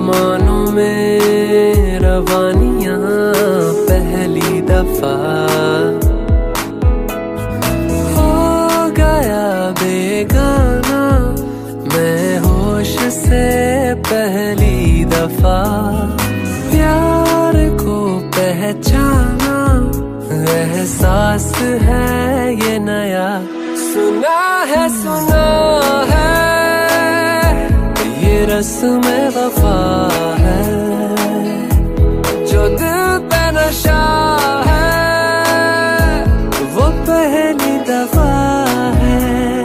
आसमानों में रवानियां पहली दफा हो गया बेगाना मैं होश से पहली दफा प्यार को पहचाना एहसास है ये नया सुना है ये रस्म वफा है।